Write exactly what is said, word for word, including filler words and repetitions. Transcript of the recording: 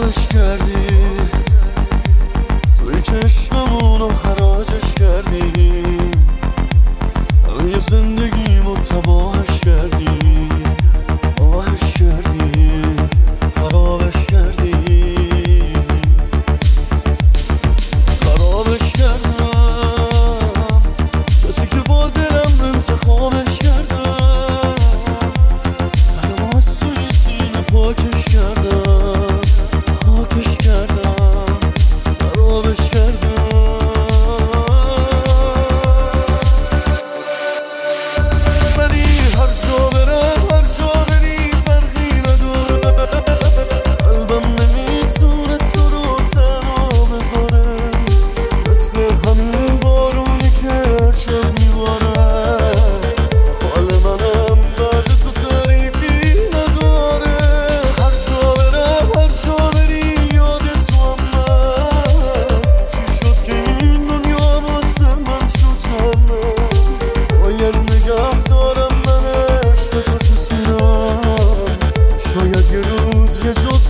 خرابش کردی، توی که عشقمونو حراجش کردی، همه زندگیمو تباهش کردی، آهش کردی، خرابش کردی. خرابش کردم، کسی که با دلم انتخابش کردم، زدم از توی سینه پاکش کردم، خاکش کردم، خرابش کردم. ولی هر جا برم هر جا بری فرقی نداره، قلبم نمیتونه تو رو تنها بذاره، مثل همین بارونی که هر شب میباره، حال منم بعد تو تعریفی نداره. هر جا برم هر جا بری یاد تو هم من، چی شد که این دنیا واسه من شد جنت، باید نگه دارم من عشق تو تو سینم، شاید یه روز یه جا